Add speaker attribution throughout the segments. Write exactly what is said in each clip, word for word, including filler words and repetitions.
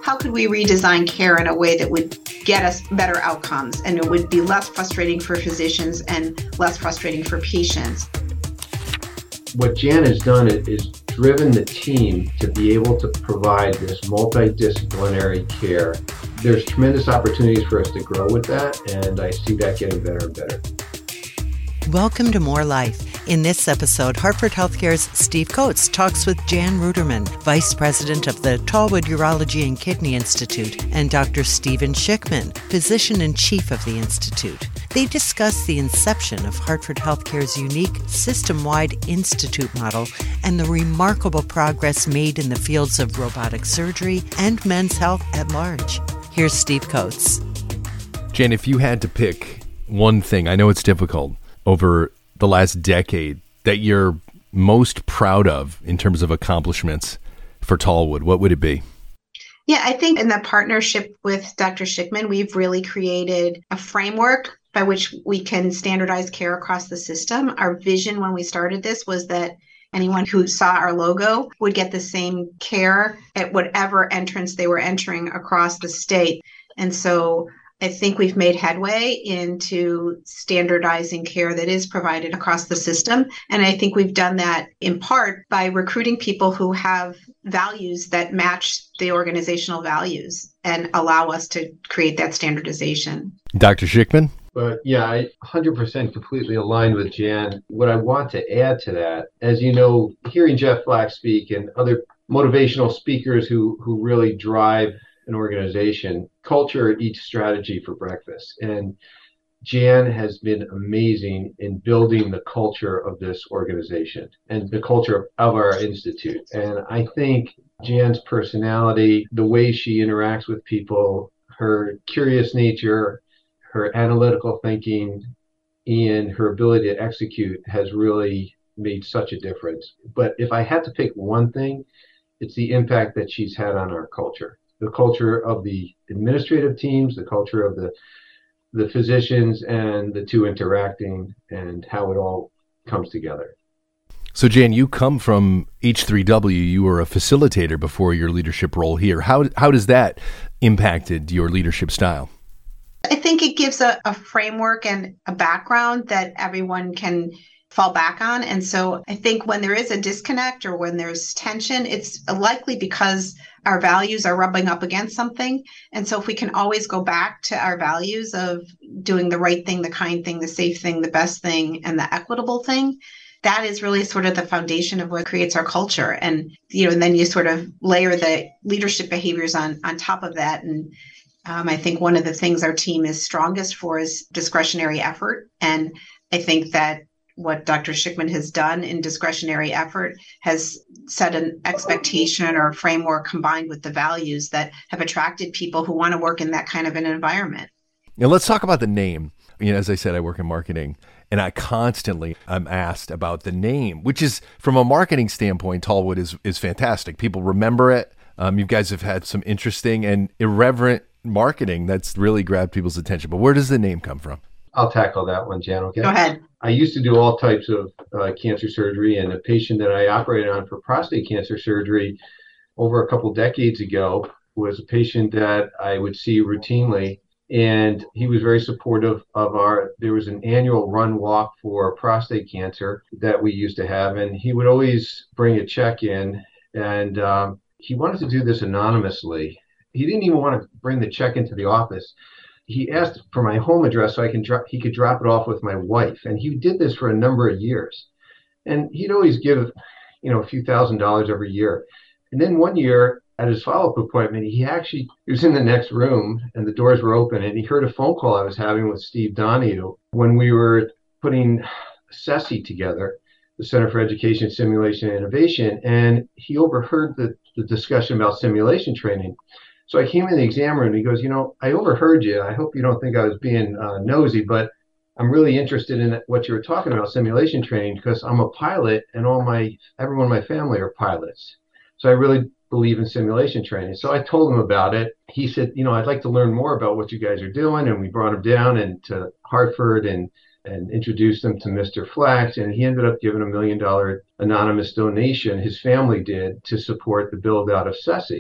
Speaker 1: how could we redesign care in a way that would get us better outcomes and it would be less frustrating for physicians and less frustrating for patients.
Speaker 2: What Jan has done is driven the team to be able to provide this multidisciplinary care. There's tremendous opportunities for us to grow with that, and I see that getting better and better.
Speaker 3: Welcome to More Life. In this episode, Hartford Healthcare's Steve Coates talks with Jan Ruderman, Vice President of the Tallwood Urology and Kidney Institute, and Doctor Steven Schickman, Physician-in-Chief of the Institute. They discuss the inception of Hartford Healthcare's unique system-wide institute model and the remarkable progress made in the fields of robotic surgery and men's health at large. Here's Steve Coates.
Speaker 4: Jan, if you had to pick one thing, I know it's difficult, over the last decade that you're most proud of in terms of accomplishments for Tallwood, what would it be?
Speaker 1: Yeah, I think in the partnership with Doctor Schickman, we've really created a framework by which we can standardize care across the system. Our vision when we started this was that anyone who saw our logo would get the same care at whatever entrance they were entering across the state. And so I think we've made headway into standardizing care that is provided across the system. And I think we've done that in part by recruiting people who have values that match the organizational values and allow us to create that standardization.
Speaker 4: Doctor Schickman?
Speaker 2: But yeah, I one hundred percent completely aligned with Jan. What I want to add to that, as you know, hearing Jeff Flack speak and other motivational speakers who, who really drive an organization, culture eats strategy for breakfast. And Jan has been amazing in building the culture of this organization and the culture of our institute. And I think Jan's personality, the way she interacts with people, her curious nature, her analytical thinking, and her ability to execute has really made such a difference. But if I had to pick one thing, it's the impact that she's had on our culture. The culture of the administrative teams, the culture of the the physicians, and the two interacting, and how it all comes together.
Speaker 4: So, Jan, you come from H three W. You were a facilitator before your leadership role here. How how does that impacted your leadership style?
Speaker 1: I think it gives a, a framework and a background that everyone can fall back on. And so I think when there is a disconnect or when there's tension, it's likely because our values are rubbing up against something. And so if we can always go back to our values of doing the right thing, the kind thing, the safe thing, the best thing, and the equitable thing, that is really sort of the foundation of what creates our culture. And, you know, and then you sort of layer the leadership behaviors on, on top of that. And um, I think one of the things our team is strongest for is discretionary effort. And I think that what Doctor Schickman has done in discretionary effort has set an expectation or a framework combined with the values that have attracted people who want to work in that kind of an environment.
Speaker 4: Now, let's talk about the name. You know, as I said, I work in marketing, and I constantly am asked about the name, which is, from a marketing standpoint, Tallwood is is fantastic. People remember it. Um, you guys have had some interesting and irreverent marketing that's really grabbed people's attention. But where does the name come from?
Speaker 2: I'll tackle that one, Jan, okay?
Speaker 1: Go ahead.
Speaker 2: I used to do all types of uh, cancer surgery, and a patient that I operated on for prostate cancer surgery over a couple decades ago was a patient that I would see routinely, and he was very supportive of our, there was an annual run walk for prostate cancer that we used to have, and he would always bring a check in, and um, he wanted to do this anonymously. He didn't even want to bring the check into the office. He asked for my home address so I can drop, he could drop it off with my wife. And he did this for a number of years. And he'd always give, you know, a few thousand dollars every year. And then one year at his follow-up appointment, he actually, he was in the next room and the doors were open, and he heard a phone call I was having with Steve Donahue when we were putting C E S I together, the Center for Education, Simulation, and Innovation. And he overheard the, the discussion about simulation training. So I came in the exam room and he goes, you know, I overheard you. I hope you don't think I was being uh, nosy, but I'm really interested in what you were talking about, simulation training, because I'm a pilot and all my, everyone in my family are pilots. So I really believe in simulation training. So I told him about it. He said, you know, I'd like to learn more about what you guys are doing. And we brought him down and to Hartford and, and introduced him to Mister Flax. And he ended up giving a million dollar anonymous donation, his family did, to support the build out of C E S I.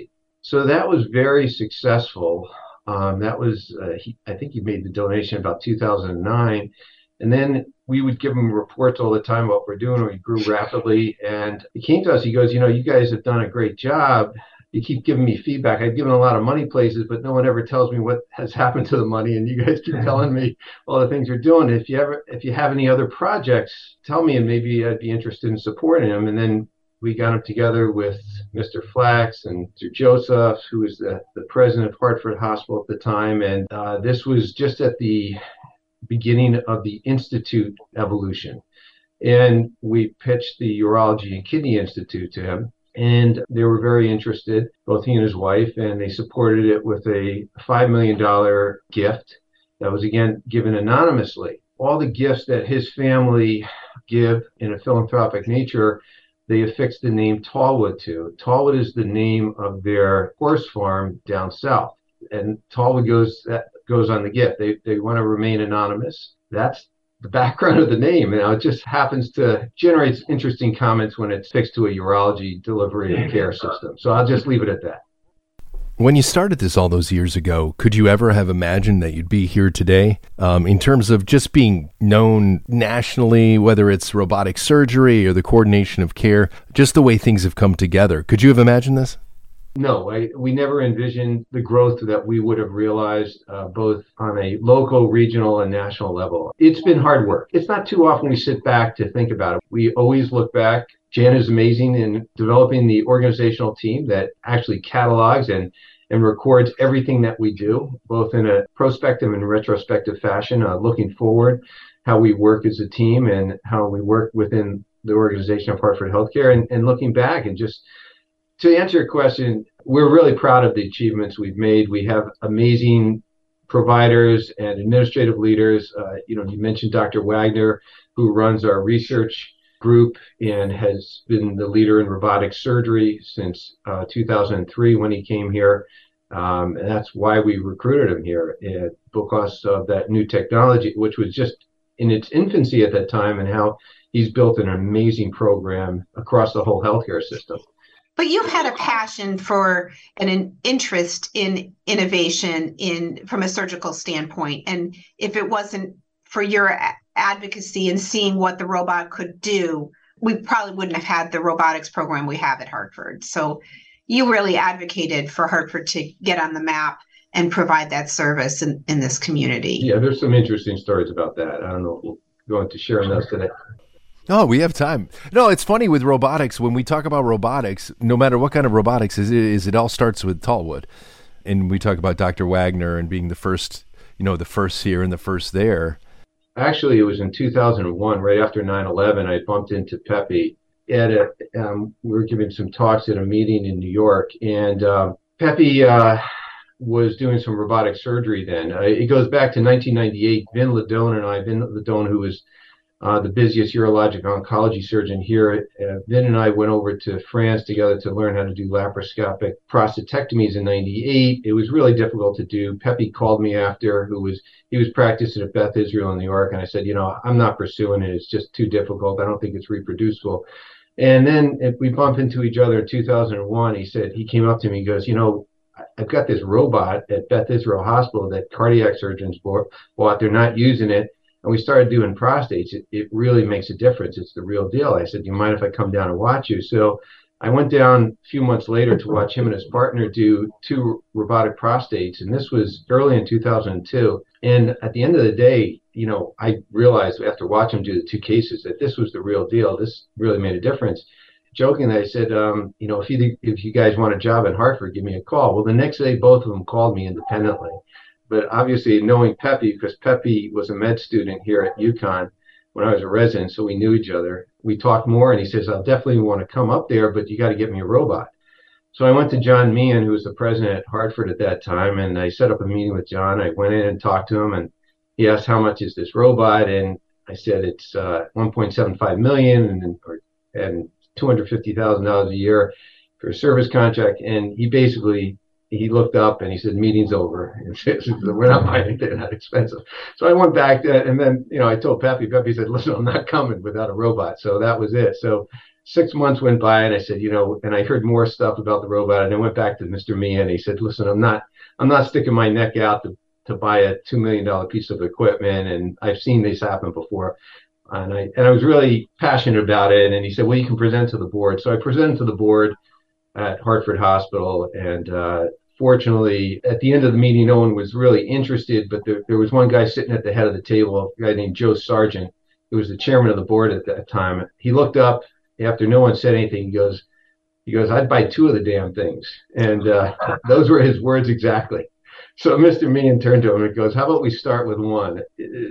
Speaker 2: So that was very successful. Um, that was, uh, he, I think he made the donation about two thousand nine. And then we would give him reports all the time about what we're doing. We grew rapidly. And he came to us, he goes, you know, you guys have done a great job. You keep giving me feedback. I've given a lot of money places, but no one ever tells me what has happened to the money. And you guys keep telling me all the things you're doing. If you ever, if you have any other projects, tell me, and maybe I'd be interested in supporting them. And then we got them together with Mister Flax and Mister Joseph, who was the, the president of Hartford Hospital at the time. And uh, this was just at the beginning of the Institute evolution. And we pitched the Urology and Kidney Institute to him. And they were very interested, both he and his wife, and they supported it with a five million dollars gift that was, again, given anonymously. All the gifts that his family give in a philanthropic nature, they affixed the name Tallwood to. Tallwood is the name of their horse farm down south. And Tallwood goes that goes on the gift. They they want to remain anonymous. That's the background of the name. You know, it just happens to generate interesting comments when it's fixed to a urology delivery and care system. So I'll just leave it at that.
Speaker 4: When you started this all those years ago, could you ever have imagined that you'd be here today um, in terms of just being known nationally, whether it's robotic surgery or the coordination of care, just the way things have come together? Could you have imagined this?
Speaker 2: No, I, we never envisioned the growth that we would have realized uh, both on a local, regional, and national level. It's been hard work. It's not too often we sit back to think about it. We always look back. Jan is amazing in developing the organizational team that actually catalogs and, and records everything that we do, both in a prospective and retrospective fashion, uh, looking forward, how we work as a team and how we work within the organization of Hartford Healthcare, and, and looking back and just to answer your question, we're really proud of the achievements we've made. We have amazing providers and administrative leaders. Uh, you know, you mentioned Doctor Wagner, who runs our research group and has been the leader in robotic surgery since uh, two thousand three when he came here. Um, and that's why we recruited him here, uh, because of that new technology, which was just in its infancy at that time, and how he's built an amazing program across the whole healthcare system.
Speaker 1: But you've had a passion for and an interest in innovation in from a surgical standpoint. And if it wasn't for your advocacy and seeing what the robot could do, we probably wouldn't have had the robotics program we have at Hartford. So you really advocated for Hartford to get on the map and provide that service in, in this community.
Speaker 2: Yeah, there's some interesting stories about that. I don't know if we'll go into sharing those today.
Speaker 4: Oh, we have time. No, it's funny with robotics. When we talk about robotics, no matter what kind of robotics is it, is it all starts with Tallwood. And we talk about Doctor Wagner and being the first, you know, the first here and the first there.
Speaker 2: Actually, it was in two thousand one, right after nine eleven, I bumped into Pepe. At a, um, we were giving some talks at a meeting in New York, and uh, Pepe uh, was doing some robotic surgery then. Uh, it goes back to nineteen ninety-eight. Vin Ladone and I, Vin Ladone, who was Uh, the busiest urologic oncology surgeon here. Uh, Vin and I went over to France together to learn how to do laparoscopic prostatectomies in ninety-eight. It was really difficult to do. Pepe called me after, who was, he was practicing at Beth Israel in New York. And I said, you know, I'm not pursuing it. It's just too difficult. I don't think it's reproducible. And then if we bumped into each other in two thousand one, he said, he came up to me, he goes, you know, I've got this robot at Beth Israel Hospital that cardiac surgeons bought. They're not using it. And we started doing prostates. It, it really makes a difference. It's the real deal. I said, do you mind if I come down and watch you? So I went down a few months later to watch him and his partner do two robotic prostates. And this was early in two thousand two. And at the end of the day, you know, I realized after watching him do the two cases that this was the real deal. This really made a difference. Jokingly, I said, um, you know, if you, if you guys want a job in Hartford, give me a call. Well, the next day, both of them called me independently. But obviously knowing Pepe, because Pepe was a med student here at UConn when I was a resident, so we knew each other. We talked more, and he says, I'll definitely want to come up there, but you got to get me a robot. So I went to John Meehan, who was the president at Hartford at that time, and I set up a meeting with John. I went in and talked to him, and he asked, how much is this robot? And I said, it's uh, one point seven five million dollars and, or, and two hundred fifty thousand dollars a year for a service contract. And he basically he looked up and he said, meeting's over. And said, we're not buying anything that expensive. So I went back to, and then, you know, I told Pepe, Pepe said, listen, I'm not coming without a robot. So that was it. So six months went by, and I said, you know, and I heard more stuff about the robot, and I went back to Mister Meehan, and he said, listen, I'm not, I'm not sticking my neck out to, to buy a two million dollars piece of equipment, and I've seen this happen before. And I, and I was really passionate about it. And he said, well, you can present to the board. So I presented to the board at Hartford Hospital, and uh, fortunately, at the end of the meeting, no one was really interested, but there, there was one guy sitting at the head of the table, a guy named Joe Sargent, who was the chairman of the board at that time. He looked up after no one said anything. He goes, he goes, I'd buy two of the damn things. And uh, those were his words exactly. So Mister Meehan turned to him and goes, how about we start with one?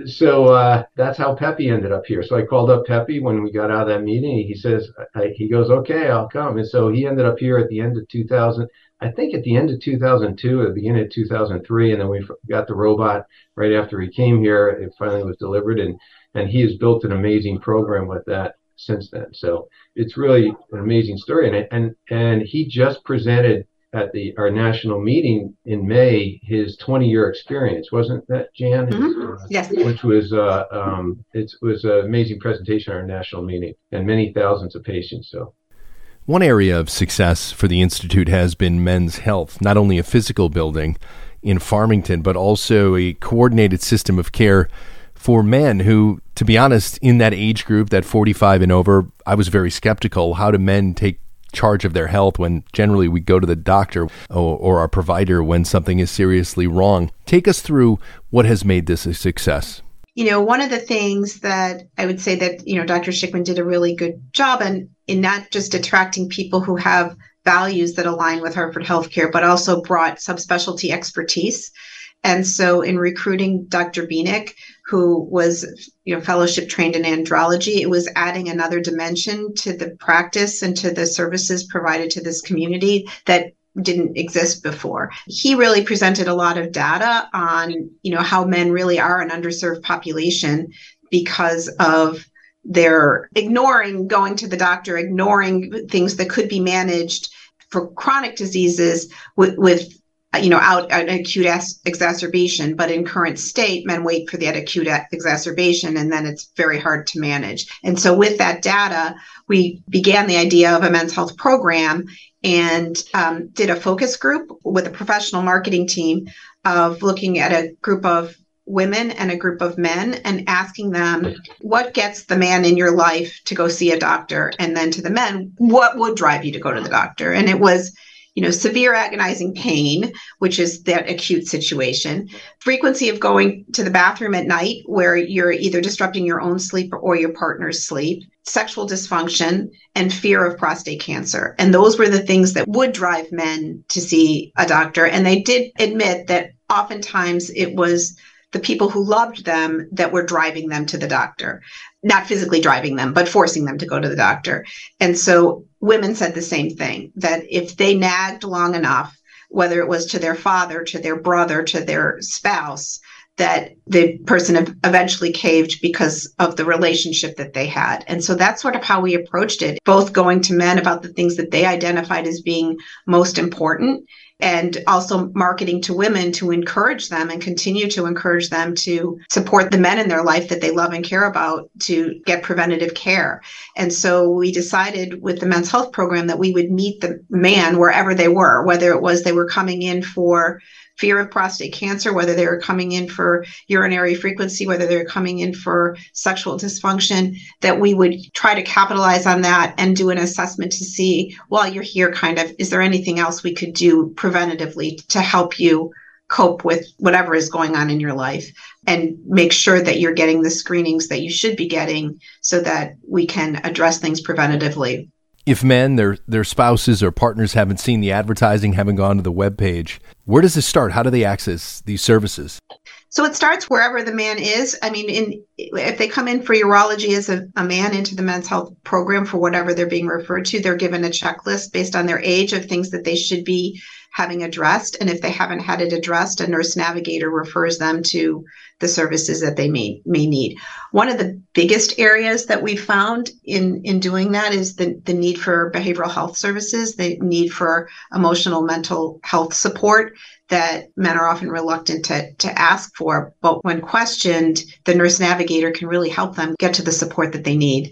Speaker 2: So uh, that's how Pepe ended up here. So I called up Pepe when we got out of that meeting. He says, I, he goes, okay, I'll come. And so he ended up here at the end of two thousand, I think at the end of two thousand two, at the beginning of two thousand three. And then we got the robot right after he came here. It finally was delivered. And, and he has built an amazing program with that since then. So it's really an amazing story. And, and, and he just presented at the our national meeting in May his twenty year experience, wasn't that, Jan?
Speaker 1: Mm-hmm.
Speaker 2: Uh,
Speaker 1: yes.
Speaker 2: Which was uh, um, it was an amazing presentation at our national meeting, and many thousands of patients. So,
Speaker 4: one area of success for the Institute has been men's health, not only a physical building in Farmington, but also a coordinated system of care for men who, to be honest, in that age group, that forty-five and over, I was very skeptical. How do men take charge of their health when generally we go to the doctor or, or our provider when something is seriously wrong? Take us through what has made this a success.
Speaker 1: You know, one of the things that I would say that, you know, Doctor Schickman did a really good job in, in not just attracting people who have values that align with Hartford Healthcare, but also brought subspecialty expertise. And so in recruiting Doctor Bieniek, who was, you know, fellowship trained in andrology, it was adding another dimension to the practice and to the services provided to this community that didn't exist before. He really presented a lot of data on, you know, how men really are an underserved population because of their ignoring going to the doctor, ignoring things that could be managed for chronic diseases with, with you know, out an acute exacerbation, but in current state, men wait for that acute exacerbation, and then it's very hard to manage. And so with that data, we began the idea of a men's health program and um, did a focus group with a professional marketing team of looking at a group of women and a group of men and asking them, what gets the man in your life to go see a doctor? And then to the men, what would drive you to go to the doctor? And it was, you know, severe agonizing pain, which is that acute situation, frequency of going to the bathroom at night where you're either disrupting your own sleep or your partner's sleep, sexual dysfunction, and fear of prostate cancer. And those were the things that would drive men to see a doctor. And they did admit that oftentimes it was the people who loved them that were driving them to the doctor, not physically driving them, but forcing them to go to the doctor. And so women said the same thing, that if they nagged long enough, whether it was to their father, to their brother, to their spouse, that the person eventually caved because of the relationship that they had. And so that's sort of how we approached it, both going to men about the things that they identified as being most important, and also marketing to women to encourage them and continue to encourage them to support the men in their life that they love and care about to get preventative care. And so we decided with the men's health program that we would meet the man wherever they were, whether it was they were coming in for fear of prostate cancer, whether they were coming in for urinary frequency, whether they were coming in for sexual dysfunction, that we would try to capitalize on that and do an assessment to see, while you're here, kind of, is there anything else we could do preventatively to help you cope with whatever is going on in your life, and make sure that you're getting the screenings that you should be getting so that we can address things preventatively.
Speaker 4: If men, their their spouses or partners haven't seen the advertising, haven't gone to the webpage, where does this start? How do they access these services?
Speaker 1: So it starts wherever the man is. I mean, in, if they come in for urology as a, a man into the men's health program for whatever they're being referred to, they're given a checklist based on their age of things that they should be having addressed. And if they haven't had it addressed, a nurse navigator refers them to the services that they may, may need. One of the biggest areas that we found in, in doing that is the, the need for behavioral health services, the need for emotional mental health support that men are often reluctant to, to ask for. But when questioned, the nurse navigator can really help them get to the support that they need.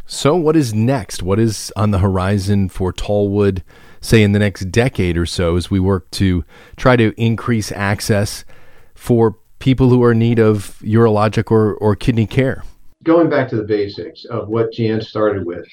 Speaker 4: So what is next? What is on the horizon for Tallwood, say in the next decade or so, as we work to try to increase access for people who are in need of urologic or, or kidney care?
Speaker 2: Going back to the basics of what Jan started with,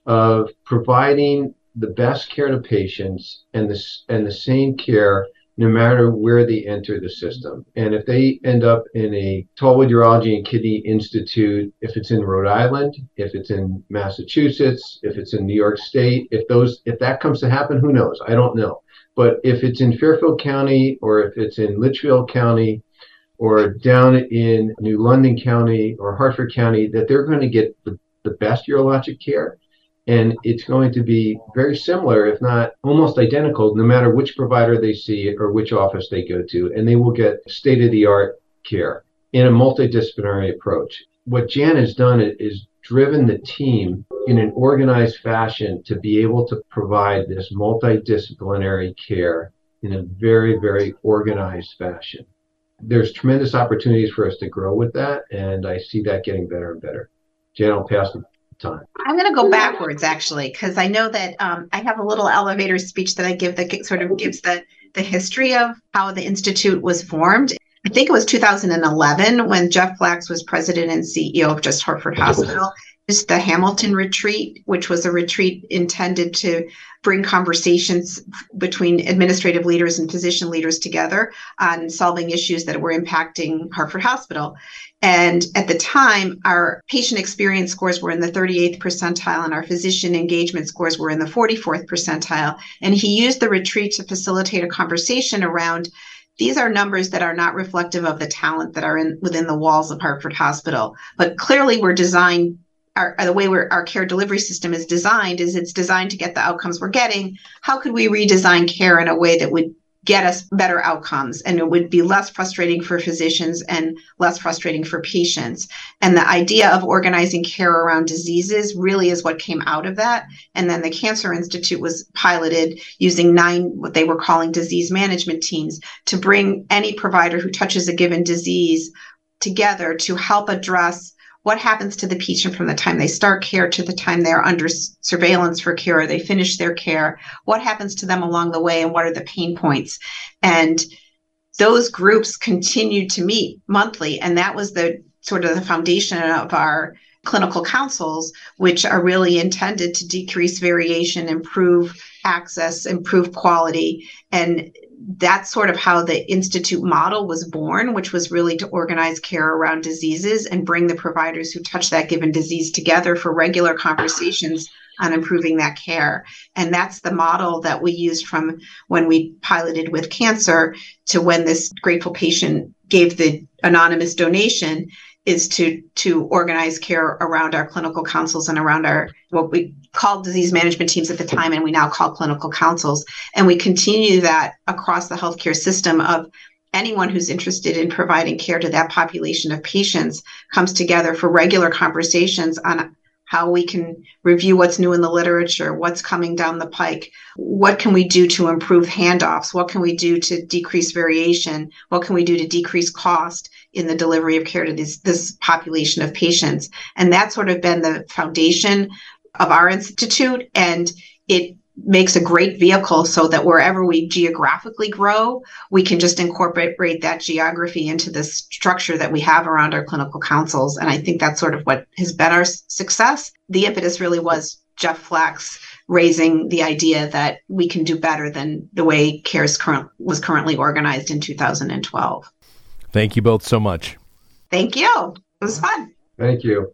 Speaker 2: of providing the best care to patients and the, and the same care no matter where they enter the system. And if they end up in a Tallwood Urology and Kidney Institute, if it's in Rhode Island, if it's in Massachusetts, if it's in New York State, if those, if that comes to happen, who knows? I don't know. But if it's in Fairfield County, or if it's in Litchfield County, or down in New London County or Hartford County, that they're going to get the, the best urologic care. And it's going to be very similar, if not almost identical, no matter which provider they see or which office they go to. And they will get state-of-the-art care in a multidisciplinary approach. What Jan has done is driven the team in an organized fashion to be able to provide this multidisciplinary care in a very, very organized fashion. There's tremendous opportunities for us to grow with that, and I see that getting better and better. Jan, I'll pass the time.
Speaker 1: I'm going to go backwards, actually, because I know that um, I have a little elevator speech that I give that sort of gives the, the history of how the Institute was formed. I think it was two thousand eleven when Jeff Flaks was president and C E O of Just Hartford Hospital. Just the Hamilton Retreat, which was a retreat intended to bring conversations between administrative leaders and physician leaders together on solving issues that were impacting Hartford Hospital. And at the time, our patient experience scores were in the thirty-eighth percentile and our physician engagement scores were in the forty-fourth percentile. And he used the retreat to facilitate a conversation around these are numbers that are not reflective of the talent that are in within the walls of Hartford Hospital, but clearly we're designed Our, the way we're, our care delivery system is designed is it's designed to get the outcomes we're getting. How could we redesign care in a way that would get us better outcomes, and it would be less frustrating for physicians and less frustrating for patients? And the idea of organizing care around diseases really is what came out of that. And then the Cancer Institute was piloted using nine, what they were calling disease management teams, to bring any provider who touches a given disease together to help address what happens to the patient from the time they start care to the time they're under surveillance for care or they finish their care? What happens to them along the way, and what are the pain points? And those groups continued to meet monthly. And that was the sort of the foundation of our clinical councils, which are really intended to decrease variation, improve access, improve quality. And that's sort of how the Institute model was born, which was really to organize care around diseases and bring the providers who touch that given disease together for regular conversations on improving that care. And that's the model that we used from when we piloted with cancer to when this grateful patient gave the anonymous donation, is to to organize care around our clinical councils and around our what we called disease management teams at the time, and we now call clinical councils. And we continue that across the healthcare system of anyone who's interested in providing care to that population of patients comes together for regular conversations on how we can review what's new in the literature, what's coming down the pike, what can we do to improve handoffs, what can we do to decrease variation, what can we do to decrease cost in the delivery of care to this, this population of patients. And that's sort of been the foundation of our institute, and it makes a great vehicle so that wherever we geographically grow, we can just incorporate that geography into the structure that we have around our clinical councils. And I think that's sort of what has been our success. The impetus really was Jeff Flaks raising the idea that we can do better than the way care current, was currently organized in two thousand twelve.
Speaker 4: Thank you both so much.
Speaker 1: Thank you. It was fun.
Speaker 2: Thank you.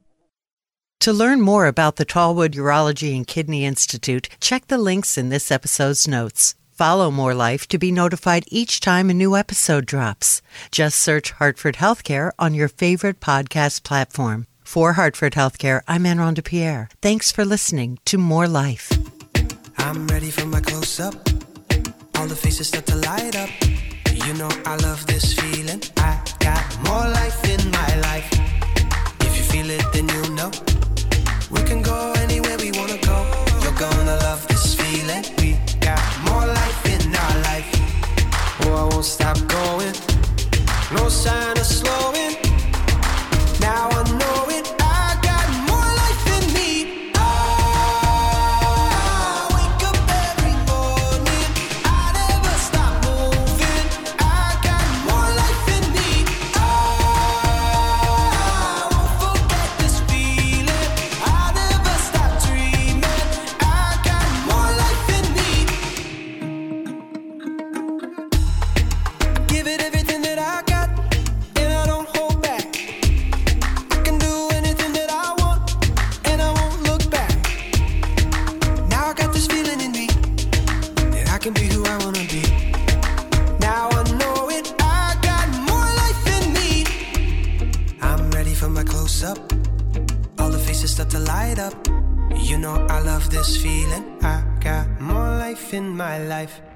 Speaker 3: To learn more about the Tallwood Urology and Kidney Institute, check the links in this episode's notes. Follow More Life to be notified each time a new episode drops. Just search Hartford Healthcare on your favorite podcast platform. For Hartford Healthcare, I'm Anne Rhonda Pierre. Thanks for listening to More Life.
Speaker 5: I'm ready for my close-up. All the faces start to light up. You know I love this feeling. I got more life in my life. If you feel it, then you know. We can go anywhere we wanna go. You're gonna love this feeling. We got more life in our life. Oh, I won't stop going. No sign of slowing. Now I know it. I got more life in me. can be who I wanna be. Now I know it, I got more life in me. I'm ready for my close-up. All the faces start to light up. You know I love this feeling. I got more life in my life.